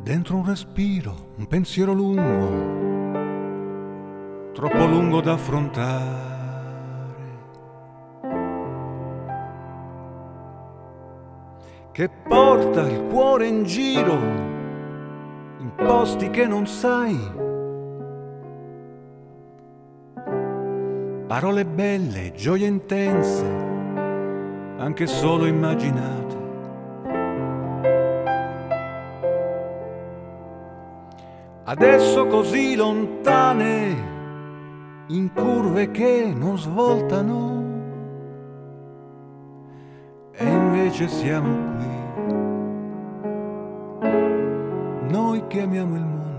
Dentro un respiro, un pensiero lungo, troppo lungo da affrontare, che porta il cuore in giro, in posti che non sai. Parole belle, gioie intense, anche solo immaginate. Adesso così lontane, in curve che non svoltano, e invece siamo qui, noi che amiamo il mondo.